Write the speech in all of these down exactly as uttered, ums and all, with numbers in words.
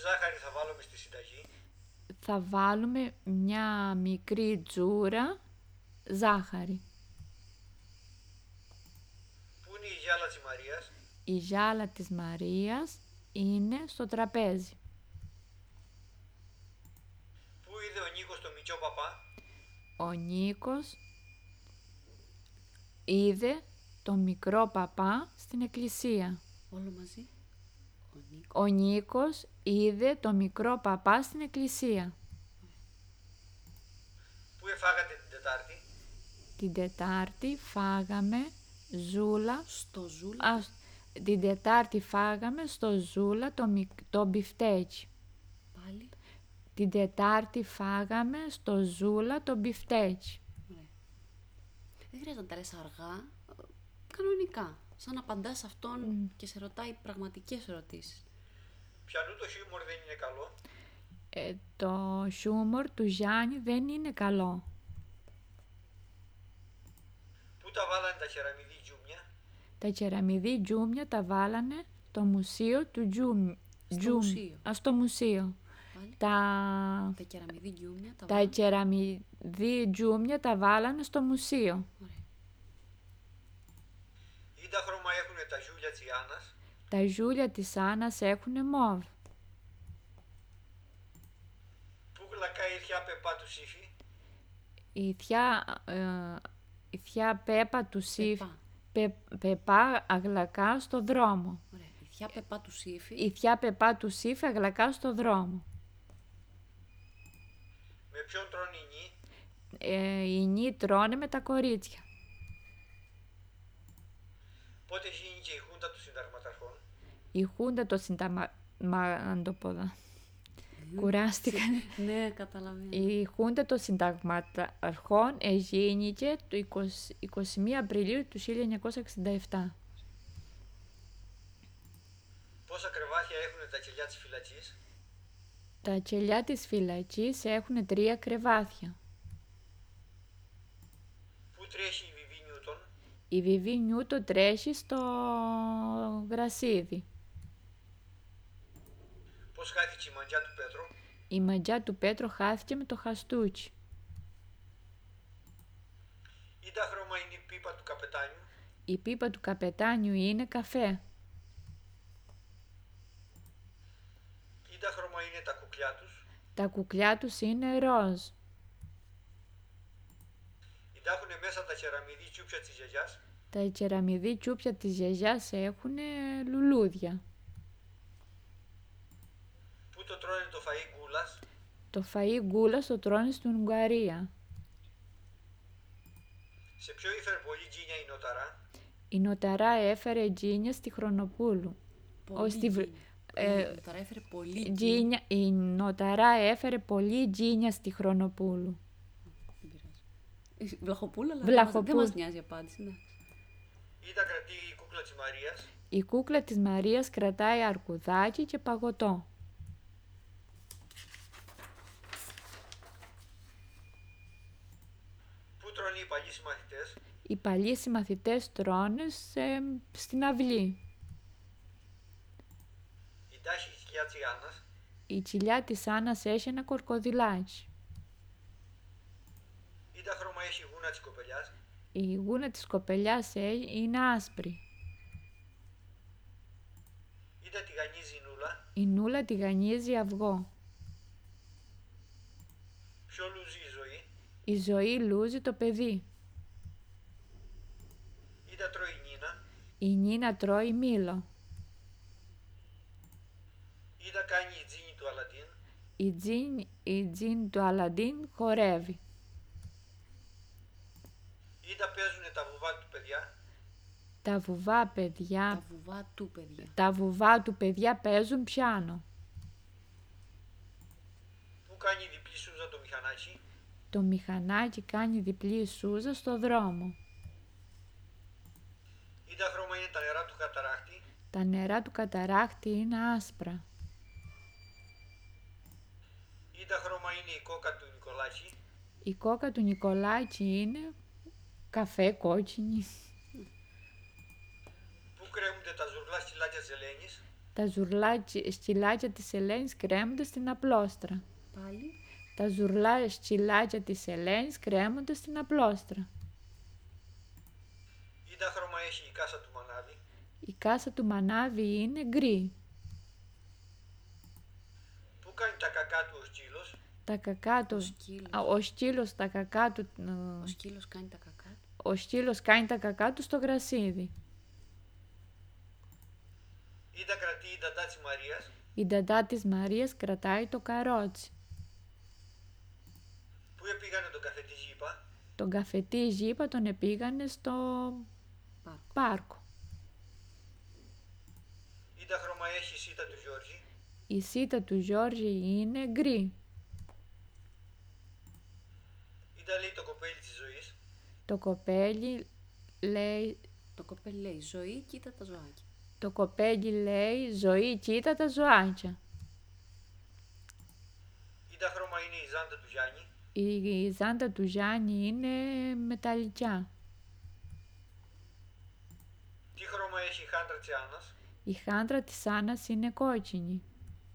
ζάχαρη θα βάλουμε στη συνταγή? Θα βάλουμε μια μικρή τζούρα ζάχαρη. Πού είναι η γυάλα της Μαρίας? Η γυάλα της Μαρίας είναι στο τραπέζι. Πού είδε ο Νίκος το Μητσό παπά? Ο Νίκος είδε το μικρό παπά στην εκκλησία. Όλο μαζί. Ο Νίκος. Ο Νίκος είδε το μικρό παπά στην εκκλησία. Πού εφάγατε την Τετάρτη? Την Τετάρτη φάγαμε ζούλα. Στο ζούλα. Α, την Τετάρτη φάγαμε στο ζούλα το, μικ- το μπιφτέκι. Πάλι. Την Τετάρτη φάγαμε στο ζούλα το μπιφτέκι. Ωραία. Δεν χρειάζεται να τα λες αργά. Κανονικά. Σαν να απαντάς σε αυτόν mm. και σε ρωτάει πραγματικές ερωτήσεις. Πιανού το χιούμορ δεν είναι καλό? Ε, το χιούμορ του Γιάννη δεν είναι καλό. Πού τα βάλανε τα κεραμιδί τζούμια? Τα κεραμιδί τζούμια τα βάλανε στο μουσείο του Τζούμ. Στο Τζούμ. μουσείο. Α, στο μουσείο. Πάλι. Τα, Τα κεραμιδί γκιούμια τα τα βάλανε. κεραμιδί τζούμια τα βάλανε στο μουσείο. Ωραία. Ήντα χρώμα έχουνε τα ζούλια της Ιάννας? Τα ζούλια της Άννας έχουνε μόβ. Πού γλακάει η θιά Πεπά του Σύφη? Η θιά, ε, η θιά Πέπα του Σύφη. Πεπά. Πε, Πεπά αγλακά στο δρόμο. Ωραία. Η θιά Πεπά του Σύφη. Η θιά Πεπά του Σύφη αγλακά στο δρόμο. Με ποιον τρώνε οι νη? Ε, οι νη τρώνε με τα κορίτσια. Πότε γίνηκε η χούντα των συνταγματαρχών? Η χούντα των συνταγματαρχών. Κουράστηκα. Ναι, καταλαβαίνω. Η χούντα των συνταγματαρχών εγίνηκε το είκοσι μία Απριλίου του χίλια εννιακόσια εξήντα επτά. Πόσα κρεβάτια έχουνε τα κελιά της φυλακής? Τα κελιά της φυλακής έχουν τρία κρεβάτια. Πού τρέχει η Βιβί Νιούτον? Η Βιβί Νιούτον τρέχει στο γρασίδι. Πώς χάθηκε η μαντιά του Πέτρο? Η μαντιά του Πέτρο χάθηκε με το χαστούκι. Ήντα χρώμα είναι η πίπα του καπετάνιου? Η πίπα του καπετάνιου είναι καφέ. Ήντα χρώμα είναι τα κουκλιά τους? Τα κουκλιά τους είναι ροζ. Ήντα έχουνε μέσα τα κεραμιδί τσούπια της γιαγιάς? Τα κεραμιδί τσούπια της γιαγιάς έχουν λουλούδια. Πού το τρώνε το φαΐ γκούλας? Το φαΐ γκούλας το τρώνε στην Ουγγαρία. Σε ποιο ήφερε πολύ τζίνια η νοταρά? Η νοταρά έφερε τζίνια στη Χρονοπούλου. Πολύ στη... γκίνια. ε, Η νοταρά έφερε πολύ τζίνια. Η νοταρά έφερε πολύ τζίνια στη Χρονοπούλου. Δεν πειράζει. Βλαχοπούλα, αλλά Βλαχοπούλα. δεν μας νοιάζει η απάντηση. Ναι. Ήντα κρατεί η κούκλα της Μαρίας? Η κούκλα της Μαρίας κρατάει αρκουδάκι και παγωτό. Πού τρώνε οι παλιοί συμμαθητές? Οι παλιοί συμμαθητές τρώνε σε, στην αυλή. Η τάχη η κοιλιά της Ιάννας? Η κοιλιά της Άννας έχει ένα κορκοδιλάκι. Ήντα χρώμα έχει η γούνα της κοπελιάς? Η γούνα της κοπελιάς είναι άσπρη. Ήντα τηγανίζει η νούλα? Η νούλα τηγανίζει αυγό. Ποιο λούζει η ζωή? Η ζωή λούζει το παιδί. Ήντα τρώει η Νίνα? Η Νίνα τρώει μήλο. Ήντα κάνει η τζίνι του Αλαντίν? Η τζιν, η τζιν του Αλαντίν χορεύει. Ήντα παίζουνε τα βουβά του παιδιά? Τα βουβά παιδιά, Τα βουβά του παιδιά. τα βουβά του παιδιά παίζουν πιάνο. Πού κάνει διπλή σούζα το μηχανάκι? Το μηχανάκι κάνει διπλή σούζα στο δρόμο. Ήντα χρώμα είναι τα νερά του καταράχτη? Τα νερά του καταράχτη είναι άσπρα. Ήντα χρώμα είναι η κόκα του Νικολάκη? Η κόκα του Νικολάκη είναι καφέ κόκκινη. Πού κρέμονται τα ζουρλά στυλάκια της Ελένης? Τα ζουρλά σκυλάκια της Ελένης κρέμονται στην απλόστρα. Πάλι. Τα ζουρλά σκυλάκια της Ελένης κρέμονται στην απλόστρα. Είδα χρώμα έχει η κάσα του μανάβη. Η κάσα του μανάβη είναι γκρι. Πού κάνει τα κακά του ο σκύλος? Τα κακά του... Ο σκύλος. Α, ο σκύλος τα κακά του... Ο σκύλος κάνει τα κακά του. Ο σκύλος κάνει τα κακά του στο γρασίδι. Είδα κρατεί η νταντά της Μαρίας. Η νταντά της Μαρίας κρατάει το καρότσι. Πού επήγανε τον καφετή Ζήπα? Τον καφετή Ζήπα τον επήγανε στο Πάρκο. πάρκο. Είδα χρώμα έχει η σίτα του Γιώργη. Η σίτα του Γιώργη είναι γκρι. Είδα λέει το κοπέλι της ζωής. Το κοπέλι λέει... Το κοπέλι λέει ζωή, κοίτα τα ζωάκια. Το κοπέλι λέει ζωή, κοίτα τα ζωάκια. Είδα χρώμα είναι η ζάντα του Γιάννη. Η ζάντα του Γιάννη είναι μεταλλικιά. Τι χρώμα έχει η χάντρα της Άννας? Η χάντρα της Άννας είναι κόκκινη.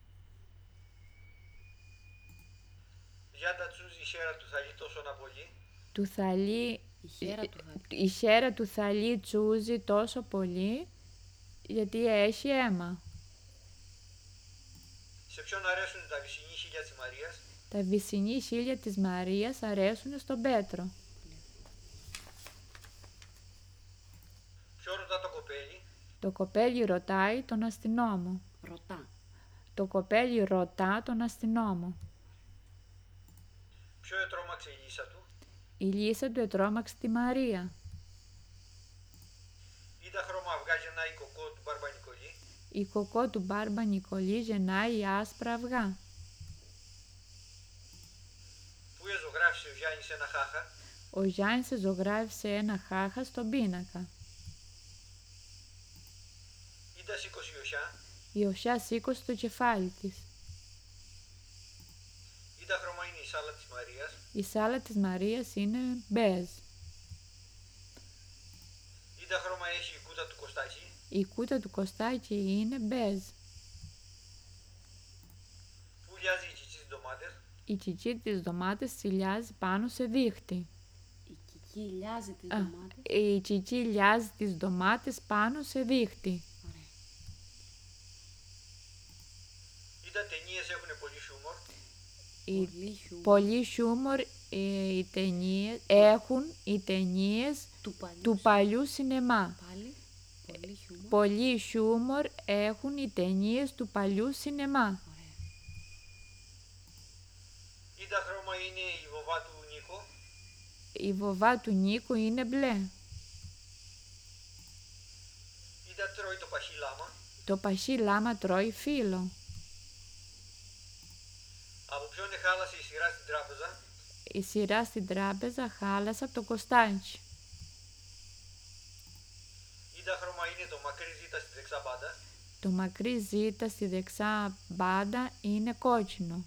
Γιάντα τσούζει η χέρα του θαλί τόσο να πολύ. Του θαλί... Η χέρα του θαλί. Η χέρα του θαλί τσούζει τόσο πολύ γιατί έχει αίμα. Σε ποιον αρέσουν τα βυσσινή χείλια της Μαρίας? Τα βυσσινή χείλια της Μαρίας αρέσουν στον Πέτρο. Ποιο ρωτά το κοπέλι? Το κοπέλι ρωτάει τον αστυνόμο. Ρωτά. Το κοπέλι ρωτά τον αστυνόμο. Ποιο ετρώμαξε η λύσα του? Η Λύσα του ετρώμαξε τη Μαρία. Είδα χρώμα αυγά γεννάει η κοκό του Μπάρμπα Νικολή. Η κοκό του Μπάρμπα Νικολή γεννάει άσπρα αυγά. Πού εζωγράφησε ο Γιάννης ένα χάχα? Ο Γιάννης ζωγράφησε ένα χάχα στον πίνακα. Είδα σήκωσε η Οσιά. Η Οσιά σήκωσε το κεφάλι της. Είδα χρώμα είναι η σάλα της Μαρίας. Η σάλα της Μαρίας είναι μπέζ. Είδα χρώμα έχει η κούτα του Κωστάκη. Η κούτα του Κωστάκη είναι μπέζ. Πού λιάζει η τσιτσί της ντομάτες? Η κική της ντομάτες τσιλιάζει πάνω σε δίχτυ. Η κική λιάζει τις Α, ντομάτες. η κική λιάζει τις ντομάτες πάνω σε δίχτυ. Ωραία. Είδα ταινίες έχουν πολύ χιούμορ. Οι Πολύ χιούμορ. πολύ χιούμορ ε, οι ταινίες, έχουν οι ταινίες Του παλιού. του παλιού σινεμά. Πάλι. Πολύ χιούμορ. Πολύ χιούμορ έχουν οι ταινίες του παλιού σινεμά. Ωραία. Είδα χρώμα είναι η βοβά του Νίκο. Η βοβά του Νίκου είναι μπλε. Είδα τρώει το παχύ λάμα. Το παχύ λάμα τρώει φύλλο. Από ποιον εχάλασε η σειρά στην τράπεζα? Η σειρά στην τράπεζα χάλασε από το Κωστάντσι. Είδα χρώμα είναι το μακρύ ζήτα στη δεξιά μπάντα. Το μακρύ ζήτα στη δεξιά μπάντα είναι κόκκινο.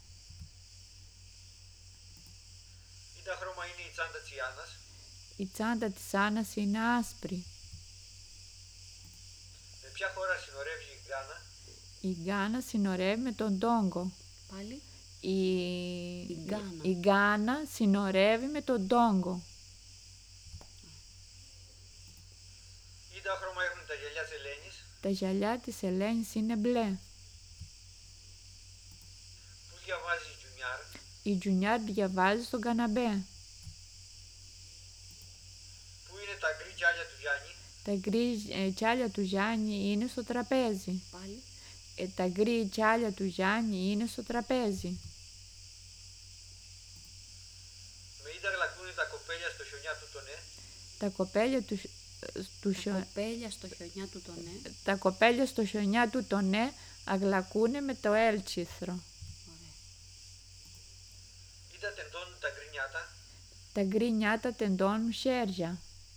Είδα χρώμα είναι η τσάντα της Ιάννας. Η τσάντα της Άννας είναι άσπρη. Με ποια χώρα συνορεύει η Γκάνα? Η Γκάνα συνορεύει με τον Τόγκο. Πάλι. Η, Η Γκάνα. η Γκάνα συνορεύει με τον Τόγκο. Είδα χρώμα έχουν τα γυαλιά της Ελένης. Τα γυαλιά της Ελένης είναι μπλε. Πού διαβάζει η Τζουνιάρ? Η Τζουνιάρ διαβάζει στον καναπέ. Πού είναι τα γκρι γυάλια του Γιάννη? Τα γκρι ε, κιάλια του Γιάννη είναι στο τραπέζι. Πάλι. Ε, τα γκρι κιάλια του Γιάννη είναι στο τραπέζι. Με είδα γλακούνι τα κοπέλια στο χιονιά του τον ε. Τα κοπέλια του, του Τα χιο- κοπέλια στο χιονιά του τον ναι. τα κοπέλια στο χιονιά του τον ναι αγλακούνε με το έλτσιθρο. Ωραία. Είδα τεντώνουν τα γκρινιάτα. Τα γκρι νιάτα τεντώνουν χέρια.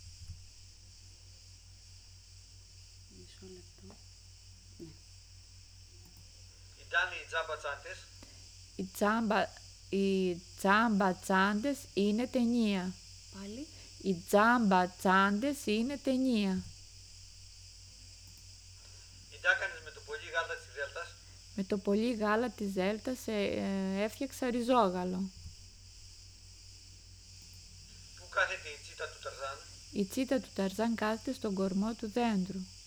Μισό λεπτό. Ναι. Ιτάνε οι τζάμπα τσάντες. Οι τσάμπα, οι τσάμπα τσάντες είναι ταινία. Πάλι. Οι τσάμπα τσάντες είναι ταινία. Ιτάκανες με το πολύ γάλα της Με το πολύ γάλα της Δέλτας ε, ε, έφτιαξα ριζόγαλο. Πού κάθεται η τσίτα του Ταρζάν? Η τσίτα του Ταρζάν κάθεται στον κορμό του δέντρου.